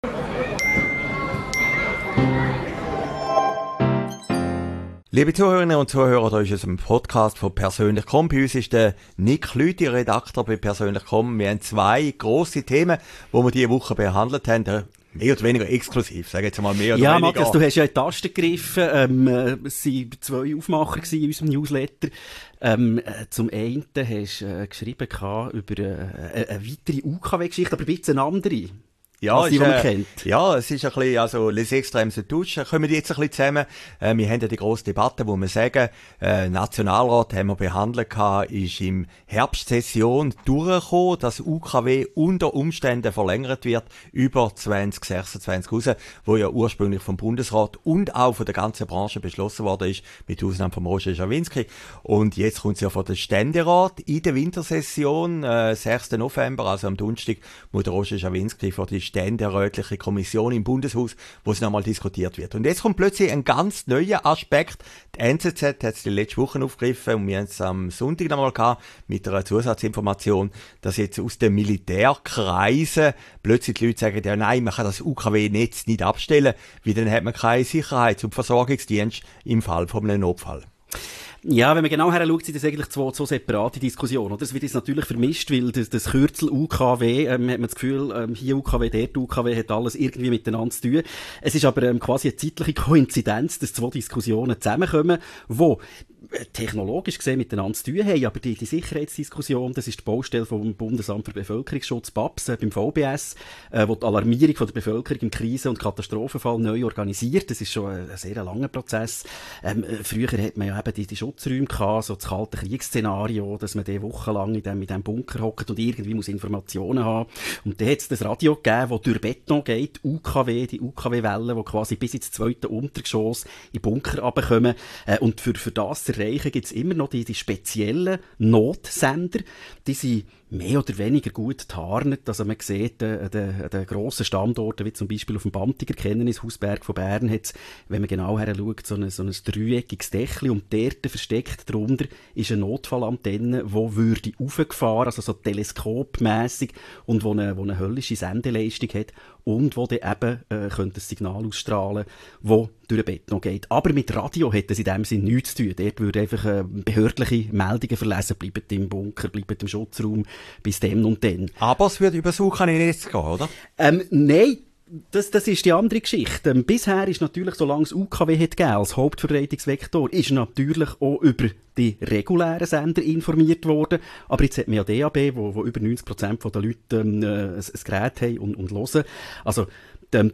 Liebe Zuhörerinnen und Zuhörer, da ist es ein Podcast von Persönlich.com. Bei uns ist der Nick Lüthi, Redakteur bei Persönlich.com. Wir haben zwei grosse Themen, die wir diese Woche behandelt haben. Mehr oder weniger exklusiv, sage jetzt mal mehr oder weniger. Ja, Matthias, du hast ja in die Tasten gegriffen. Es waren 2 Aufmacher in unserem Newsletter. Zum einen hast du geschrieben über eine weitere UKW-Geschichte, aber ein bisschen eine andere. Ja, die man kennt. Ja, es ist ein bisschen, also, les extrêmes de touche. Kommen die jetzt ein bisschen zusammen. Wir haben ja die grosse Debatte, wo wir sagen, Nationalrat haben wir behandelt gehabt, ist im Herbstsession durchgekommen, dass UKW unter Umständen verlängert wird, über 2026 raus, wo ja ursprünglich vom Bundesrat und auch von der ganzen Branche beschlossen worden ist, mit Ausnahme von Roger Schawinski. Und jetzt kommt es ja von der Ständerat in der Wintersession, 6. November, also am Donnerstag, muss der Roger Schawinski vor die ständerätliche Kommission im Bundeshaus, wo es nochmal diskutiert wird. Und jetzt kommt plötzlich ein ganz neuer Aspekt. Die NZZ hat es die letzte Woche aufgegriffen und wir haben es am Sonntag nochmal gehabt mit einer Zusatzinformation, dass jetzt aus den Militärkreisen plötzlich die Leute sagen, ja nein, man kann das UKW-Netz nicht abstellen, weil dann hat man keine Sicherheits- und Versorgungsdienst im Fall von einem Notfall. Ja, wenn man genau heranschaut, sind das eigentlich zwei separate Diskussionen. Oder? Es wird jetzt natürlich vermischt, weil das Kürzel UKW, hat man das Gefühl, hier UKW, dort UKW, hat alles irgendwie miteinander zu tun. Es ist aber quasi eine zeitliche Koinzidenz, dass zwei Diskussionen zusammenkommen, wo technologisch gesehen miteinander zu tun haben, aber die Sicherheitsdiskussion, das ist die Baustelle vom Bundesamt für Bevölkerungsschutz, BABS, beim VBS, wo die Alarmierung von der Bevölkerung im Krisen- und Katastrophenfall neu organisiert. Das ist schon ein sehr langer Prozess. Früher hat man ja eben die Schutzräume gehabt, so das kalte Kriegsszenario, dass man wochenlang in dem Bunker hockt und irgendwie muss Informationen haben. Und dann hat es das Radio gegeben, das durch Beton geht, UKW, die UKW-Wellen, die quasi bis ins 2. Untergeschoss in den Bunker runterkommen. Und für das zu erreichen, gibt es immer noch die speziellen Notsender. Die sind mehr oder weniger gut getarnt. Also man sieht, an den grossen Standorten, wie zum Beispiel auf dem Bantiger Hausberg von Bern, hat, wenn man genau heranschaut, so ein dreieckiges Dächli und dort versteckt darunter ist eine Notfallantenne, die würde raufgefahren, also so teleskopmässig und wo eine höllische Sendeleistung hat und wo dann eben könnte ein Signal ausstrahlen, wo durch den Beton geht. Aber mit Radio hat es in dem Sinne nichts zu tun. Dort würde einfach behördliche Meldungen verlesen, bleiben im Bunker, bleiben im Schutzraum, bis dann und dann. Aber es würde über Suchnetz gehen, oder? Nein. Das ist die andere Geschichte. Bisher ist natürlich, solange es UKW hat gegeben, als Hauptverbreitungsvektor, ist natürlich auch über die regulären Sender informiert worden. Aber jetzt hat man ja DAB, wo über 90% der Leute ein Gerät haben und hören. Also, die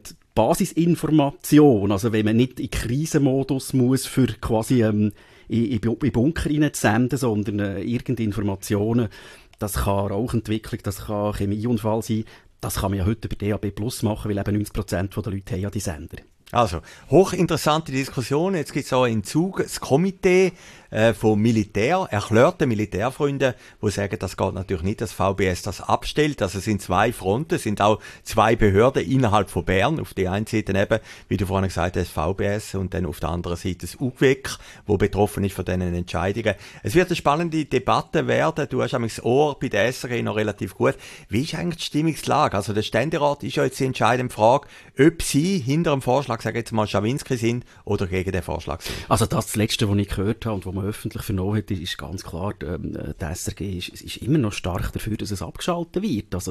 Basisinformation, also wenn man nicht in Krisenmodus muss, für quasi in Bunker reinzusenden, sondern irgendeine Informationen, das kann Rauchentwicklung, das kann Chemieunfall sein, das kann man ja heute über DAB Plus machen, weil eben 90% der Leute haben ja die Sender. Also, hochinteressante Diskussion. Jetzt gibt es auch in Zug das Komitee von erklärten Militärfreunden, die sagen, das geht natürlich nicht, dass VBS das abstellt. Also es sind zwei Fronten, es sind auch zwei Behörden innerhalb von Bern. Auf der einen Seite eben, wie du vorhin gesagt hast, VBS und dann auf der anderen Seite das UGWEC, wo betroffen ist von diesen Entscheidungen. Es wird eine spannende Debatte werden. Du hast das Ohr bei der SRG noch relativ gut. Wie ist eigentlich die Stimmungslage? Also der Ständerat ist ja jetzt die entscheidende Frage, ob sie hinter dem Vorschlag, sage jetzt mal, Schawinski sind oder gegen den Vorschlag sind. Also das Letzte, was ich gehört habe und was man öffentlich vernommen hat, ist ganz klar, die SRG ist immer noch stark dafür, dass es abgeschaltet wird. Also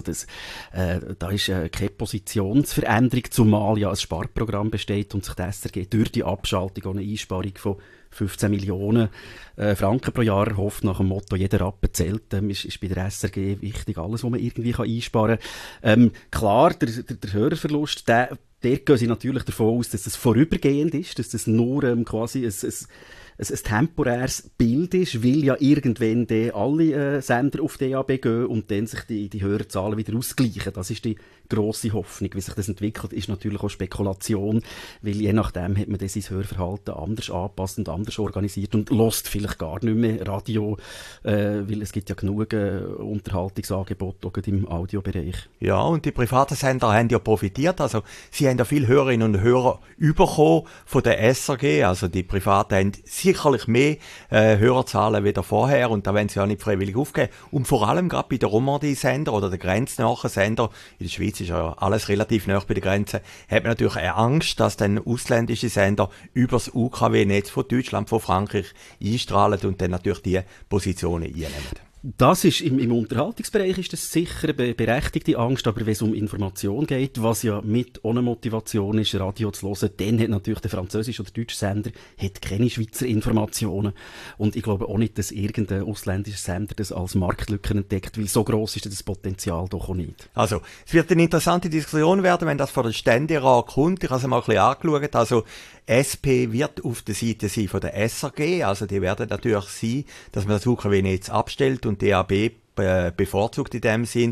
da ist keine Positionsveränderung, zumal ja ein Sparprogramm besteht und sich die SRG durch die Abschaltung auch eine Einsparung von 15 Millionen Franken pro Jahr erhofft, nach dem Motto, jeder Rappen zählt, ist bei der SRG wichtig, alles, was man irgendwie einsparen kann. Klar, der Hörerverlust, dort gehen sie natürlich davon aus, dass es vorübergehend ist, dass das nur quasi ein temporäres Bild ist, weil ja irgendwann alle Sender auf DAB gehen und dann sich die Hörerzahlen wieder ausgleichen. Das ist die grosse Hoffnung. Wie sich das entwickelt, ist natürlich auch Spekulation, weil je nachdem hat man das sein Hörverhalten anders angepasst und anders organisiert und hört vielleicht gar nicht mehr Radio, weil es gibt ja genug Unterhaltungsangebote auch im Audiobereich. Ja, und die privaten Sender haben ja profitiert. Also sie haben ja viele Hörerinnen und Hörer bekommen von der SRG. Also die Privaten haben sicherlich mehr Hörerzahlen wie vorher und da wollen sie ja nicht freiwillig aufgeben. Und vor allem gerade bei den Romandie-Sender oder den grenznahen Sender, in der Schweiz ist ja alles relativ nah bei der Grenze, hat man natürlich eine Angst, dass dann ausländische Sender über das UKW-Netz von Deutschland, von Frankreich einstrahlen und dann natürlich die Positionen einnehmen. Das ist im Unterhaltungsbereich ist das sicher eine berechtigte Angst, aber wenn es um Information geht, was ja mit ohne Motivation ist, Radio zu hören, dann hat natürlich der französische oder deutsche Sender hat keine Schweizer Informationen. Und ich glaube auch nicht, dass irgendein ausländischer Sender das als Marktlücke entdeckt, weil so gross ist das Potenzial doch auch nicht. Also, es wird eine interessante Diskussion werden, wenn das von der Ständerat kommt. Ich habe es mal ein bisschen angeschaut. Also, SP wird auf der Seite sein von der SRG, also die werden natürlich sein, dass man das UKW-Netz abstellt und DAB bevorzugt in dem Sinn.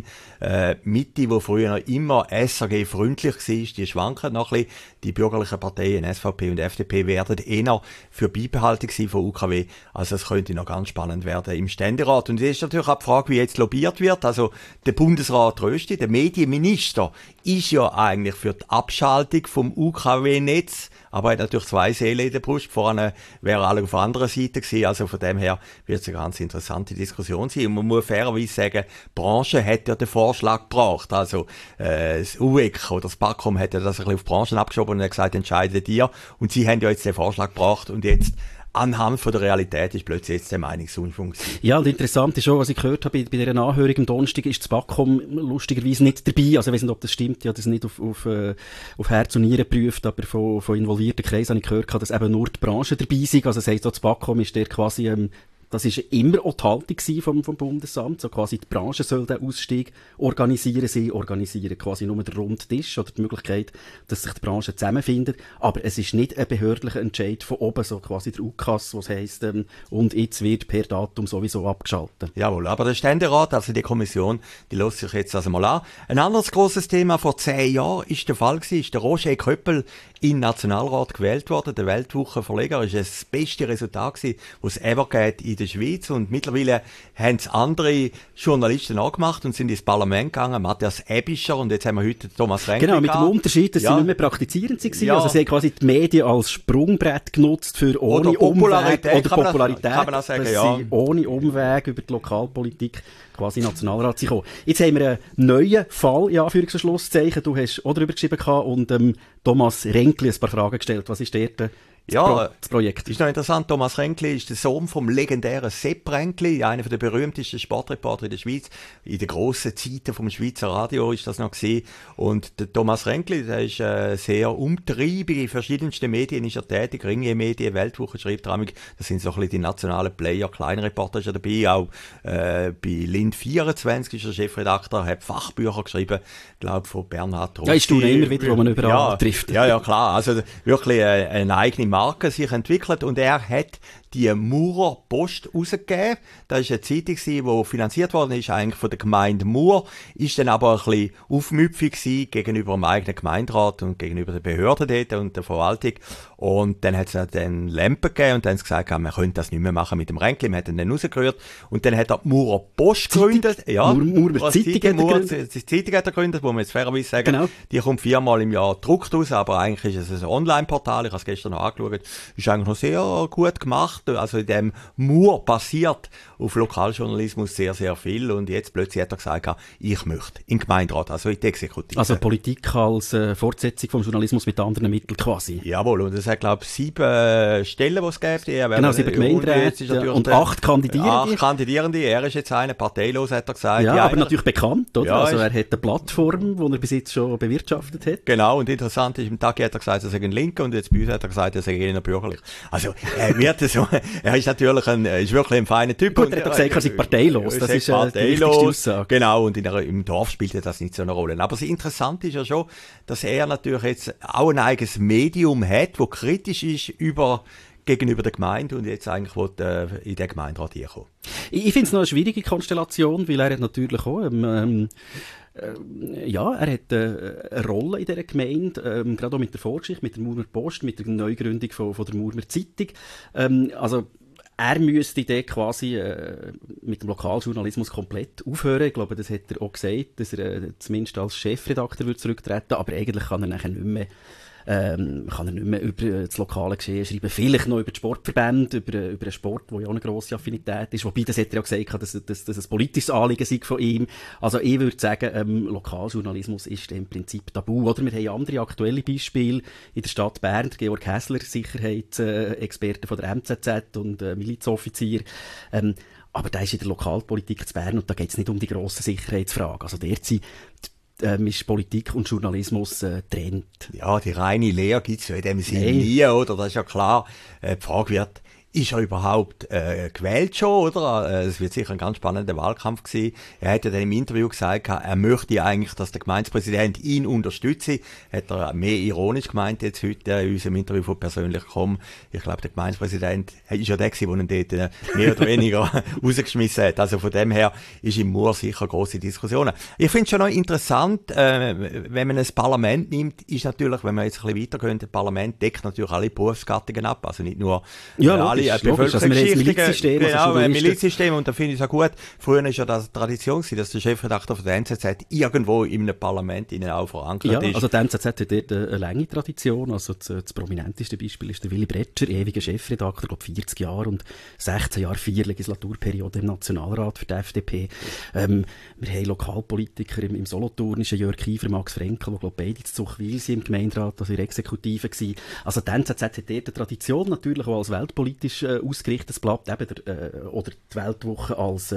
Mitte, wo früher noch immer SRG-freundlich war, die schwanken noch ein bisschen. Die bürgerlichen Parteien, SVP und FDP, werden eher für Beibehaltung sein von UKW. Also es könnte noch ganz spannend werden im Ständerat. Und es ist natürlich auch die Frage, wie jetzt lobbyiert wird. Also der Bundesrat Rösti, der Medienminister, ist ja eigentlich für die Abschaltung vom UKW-Netz, aber er hat natürlich zwei Seelen in der Brust. Vorne wäre alle auf der anderen Seite gewesen. Also von dem her wird es eine ganz interessante Diskussion sein. Und man muss fairerweise sagen, die Branche hat ja den Vorschlag gebracht. Also das UEC oder das BAKOM hat ja das ein bisschen auf die Branchen abgeschoben und hat gesagt, entscheidet ihr. Und sie haben ja jetzt den Vorschlag gebracht und jetzt anhand von der Realität ist plötzlich jetzt der Meinungsunfug. Ja, und interessant ist auch, was ich gehört habe, bei dieser Anhörung am Donnerstag ist das BAKOM lustigerweise nicht dabei. Also ich weiss nicht, ob das stimmt, ich habe das nicht auf Herz und Nieren geprüft, aber von involvierten Kreisen habe ich gehört, dass eben nur die Branche dabei ist. Also das heisst, auch das BAKOM ist der quasi das ist immer auch die Haltung vom Bundesamt. So quasi die Branche soll den Ausstieg organisieren. Sie organisieren quasi nur den runden Tisch oder die Möglichkeit, dass sich die Branche zusammenfindet. Aber es ist nicht ein behördlicher Entscheid von oben, so quasi der UKAS, was heisst, und jetzt wird per Datum sowieso abgeschaltet. Jawohl, aber der Ständerat, also die Kommission, die lässt sich jetzt also mal an. Ein anderes grosses Thema vor 10 Jahren ist der Fall gewesen, ist der Roger Köppel in den Nationalrat gewählt worden. Der Weltwochenverleger ist das beste Resultat gewesen, was es ever geht in der Schweiz. Und mittlerweile haben es andere Journalisten auch gemacht und sind ins Parlament gegangen. Matthias Ebischer und jetzt haben wir heute Thomas Renkli. Genau, mit dem Unterschied, dass sie nicht mehr praktizierend waren. Ja. Also sie haben quasi die Medien als Sprungbrett genutzt für ohne Popularität. Oder Popularität, kann man auch sagen, dass sie ohne Umweg über die Lokalpolitik quasi Nationalrat sind gekommen. Jetzt haben wir einen neuen Fall, in Anführungs- und Schlusszeichen. Du hast auch darüber geschrieben und Thomas Renkli ein paar Fragen gestellt. Was ist dort das Projekt? Ist noch interessant. Thomas Renkli ist der Sohn vom legendären Sepp Renkli, einer der berühmtesten Sportreporter in der Schweiz. In den grossen Zeiten vom Schweizer Radio ist das noch gewesen. Und der Thomas Renkli, der ist sehr umtriebig. In verschiedensten Medien ist er tätig. Ringier-Medien, Weltwoche schreibt er. Das sind so ein bisschen die nationalen Player. Kleinreporter ist er dabei. Auch bei Lind24 ist er Chefredakteur, hat Fachbücher geschrieben. Ich glaube, von Bernhard Rossi. Ja, ist du immer wieder, wo man überall trifft. Ja, klar. Also wirklich eine eigene Marke sich entwickelt und er hat die Murer Post rausgegeben. Das war eine Zeitung, die finanziert worden ist, eigentlich von der Gemeinde Mur, ist dann aber ein bisschen aufmüpfig gewesen gegenüber dem eigenen Gemeinderat und gegenüber der Behörden dort und der Verwaltung. Und dann hat es dann Lampen gegeben und dann haben sie gesagt, man könnte das nicht mehr machen mit dem Ränkli. Man hat ihn dann rausgerührt und dann hat er die Murer Post gegründet. Ja, Murer Zeitung hat er gegründet, wo man jetzt fairerweise sagen, genau. Die kommt 4-mal im Jahr gedruckt raus, aber eigentlich ist es ein Online-Portal. Ich habe es gestern noch angeschaut. Ist eigentlich noch sehr gut gemacht. Also in dem Mur passiert auf Lokaljournalismus sehr, sehr viel und jetzt plötzlich hat er gesagt, ich möchte in den Gemeinderat, also in die Exekutive. Also Politik als Fortsetzung vom Journalismus mit anderen Mitteln quasi. Jawohl, und es hat, glaube ich, 7 Stellen, die es gibt. Genau, 7 Gemeinderäte und 8 Kandidierende. 8 Kandidierende, er ist jetzt einer, parteilos, hat er gesagt. Ja, aber natürlich bekannt, oder? Ja, also er hat eine Plattform, die er bis jetzt schon bewirtschaftet hat. Genau, und interessant ist, im Tag hat er gesagt, er sei ein Linker und jetzt bei uns hat er gesagt, er sei eher bürgerlich. Also er wird so, er ist natürlich ist wirklich ein feiner Typ. Gut, er hat doch gesagt, er sei parteilos. Das ist die wichtigste Aussage. Genau, und im Dorf spielt das nicht so eine Rolle. Aber das Interessante ist ja schon, dass er natürlich jetzt auch ein eigenes Medium hat, das kritisch ist gegenüber der Gemeinde und jetzt eigentlich in den Gemeinderat hinkommen. Ich finde es noch eine schwierige Konstellation, weil er hat natürlich auch er hat eine Rolle in dieser Gemeinde, gerade auch mit der Vorgeschichte, mit der Murmer Post, mit der Neugründung von der Murmer Zeitung. Also er müsste dann quasi mit dem Lokaljournalismus komplett aufhören. Ich glaube, das hat er auch gesagt, dass er zumindest als Chefredakteur zurücktreten würde, aber eigentlich kann er nachher nicht mehr kann er nicht mehr über das lokale Geschehen schreiben, vielleicht noch über die Sportverbände, über einen Sport, der ja auch eine grosse Affinität ist, wobei das hat er ja gesagt, dass das ein politisches Anliegen sei von ihm. Also ich würde sagen, Lokaljournalismus ist im Prinzip tabu, oder? Wir haben andere aktuelle Beispiele in der Stadt Bern, Georg Hässler, Sicherheitsexperte von der MZZ und Milizoffizier, aber da ist in der Lokalpolitik zu Bern und da geht es nicht um die grossen Sicherheitsfragen. Also derzeit ist Politik und Journalismus getrennt. Ja, die reine Lehre gibt's ja in dem Sinne nie, oder? Das ist ja klar. Die Frage wird, ist er überhaupt gewählt schon, oder? Es wird sicher ein ganz spannender Wahlkampf gewesen. Er hat ja dann im Interview gesagt, er möchte eigentlich, dass der Gemeindepräsident ihn unterstütze. Hat er mehr ironisch gemeint jetzt heute in unserem Interview von persönlich.com. Ich glaube, der Gemeindepräsident ist ja der gewesen, der ihn dort mehr oder weniger rausgeschmissen hat. Also von dem her ist im Mur sicher grosse Diskussionen. Ich finde es schon noch interessant, wenn man ein Parlament nimmt, ist natürlich, wenn man jetzt ein bisschen weitergehen, das Parlament deckt natürlich alle Berufsgattungen ab, also nicht nur alle logisch. Also wir haben das Milizsystem, genau, Milizsystem, und da finde ich es auch gut. Früher war ja das Tradition gewesen, dass der Chefredakteur von der NZZ irgendwo in einem Parlament auch verankert ist. Also die NZZ hat dort eine lange Tradition. Also das prominenteste Beispiel ist der Willy Bretscher, ewiger Chefredakteur, glaube 40 Jahre und 16 Jahre, 4 Legislaturperiode im Nationalrat für die FDP. Wir haben Lokalpolitiker im Solothurnischen, Jörg Kiefer, Max Frenkel, die glaube beide zu Zuchwil sind im Gemeinderat, also in der Exekutive gewesen. Also die NZZ hat dort eine Tradition, natürlich auch als weltpolitisch ausgerichtetes Blatt, oder die Weltwoche als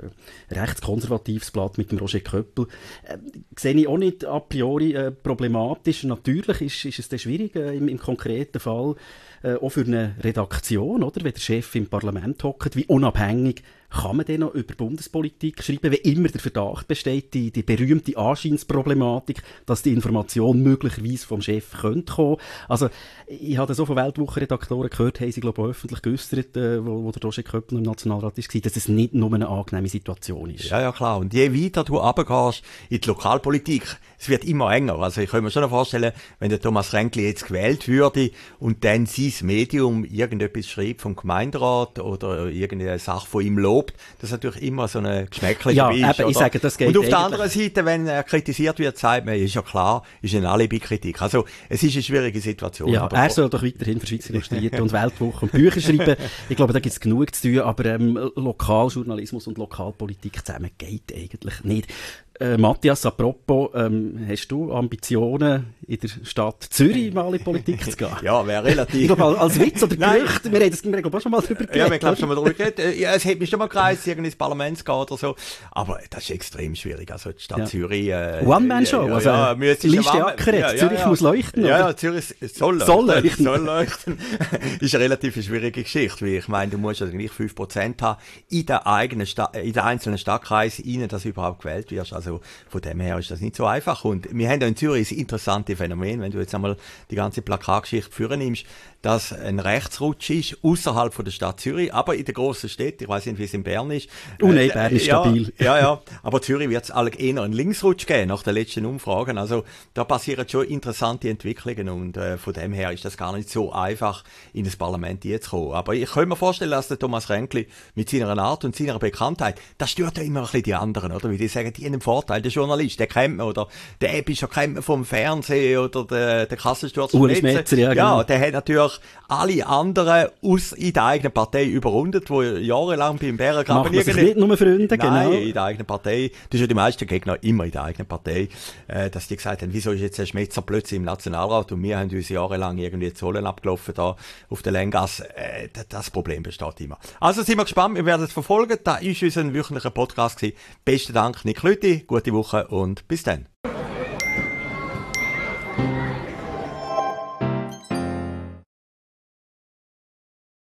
rechtskonservatives Blatt mit dem Roger Köppel. Sehe ich auch nicht a priori problematisch. Natürlich ist es dann schwierig im konkreten Fall, auch für eine Redaktion, oder? Wenn der Chef im Parlament hockt, wie unabhängig kann man denn noch über Bundespolitik schreiben, wenn immer der Verdacht besteht, die berühmte Anscheinsproblematik, dass die Information möglicherweise vom Chef könnte kommen. Also, ich habe so von Weltwochenredaktoren gehört, haben sie, glaube ich, öffentlich geäussert, wo der Roger Köppel im Nationalrat war, dass es nicht nur eine angenehme Situation ist. Ja, klar. Und je weiter du runtergehst in die Lokalpolitik, es wird immer enger. Also, ich kann mir schon vorstellen, wenn der Thomas Ränkli jetzt gewählt würde und dann sein Medium irgendetwas schreibt vom Gemeinderat oder irgendeine Sache von ihm lobt, das ist natürlich immer so eine Geschmäckle dabei. Ja, ich sage, das geht. Und auf der anderen Seite, wenn er kritisiert wird, sagt man, ist ja klar, ist eine Alibi-Kritik. Also, es ist eine schwierige Situation. Ja, er soll doch weiterhin für Schweizer Illustrierte und Weltwoche und Bücher schreiben. Ich glaube, da gibt es genug zu tun, aber Lokaljournalismus und Lokalpolitik zusammen geht eigentlich nicht. Matthias, apropos, hast du Ambitionen, in der Stadt Zürich mal in die Politik zu gehen? Ja, wäre relativ. Ich glaube, als Witz oder Gerücht, wir haben auch schon mal drüber geredet. Ja, wir haben schon mal drüber geredet. Ja, es hat mich schon mal gereist, irgendwie ins Parlament zu gehen oder so. Aber das ist extrem schwierig. Also, die Stadt Zürich, One-Man-Show. Also, Liste Ackeret. Zürich muss leuchten. Ja, Zürich soll leuchten. Soll leuchten. Ist eine relativ schwierige Geschichte, weil ich meine, du musst ja gleich 5% haben in der einzelnen Stadtkreis, rein, dass du überhaupt gewählt wirst. Also, von dem her ist das nicht so einfach. Und wir haben ja in Zürich ein interessantes Phänomen, wenn du jetzt einmal die ganze Plakatgeschichte führen nimmst, dass ein Rechtsrutsch ist, außerhalb von der Stadt Zürich, aber in der grossen Städte, ich weiss nicht, wie es in Bern ist. Nein, Bern ist stabil. Ja, aber Zürich wird es eher einen Linksrutsch geben, nach den letzten Umfragen. Also, da passieren schon interessante Entwicklungen und von dem her ist das gar nicht so einfach, in das Parlament jetzt zu kommen. Aber ich kann mir vorstellen, dass der Thomas Ränkli mit seiner Art und seiner Bekanntheit, das stört ja immer ein bisschen die anderen, oder? Wie die sagen, die haben einen Vorteil, der Journalist, der kennt man, oder der Epischer kennt man vom Fernsehen, oder der Kassensturz. Uli Schmetzer, ja, genau. Ja, der hat natürlich alle anderen in der eigenen Partei überrundet, die jahrelang beim Bärengraben nicht nur Freunde, genau. Nein, in der eigenen Partei. Das ist ja die meisten Gegner immer in der eigenen Partei, dass die gesagt haben, wieso ist jetzt der Schmetzer plötzlich im Nationalrat und wir haben uns jahrelang irgendwie Zollen abgelaufen da auf der Länggasse. Das Problem besteht immer. Also sind wir gespannt, wir werden es verfolgen. Da ist unser wöchentlicher Podcast gewesen. Besten Dank, Nick Lüthi, gute Woche und bis dann.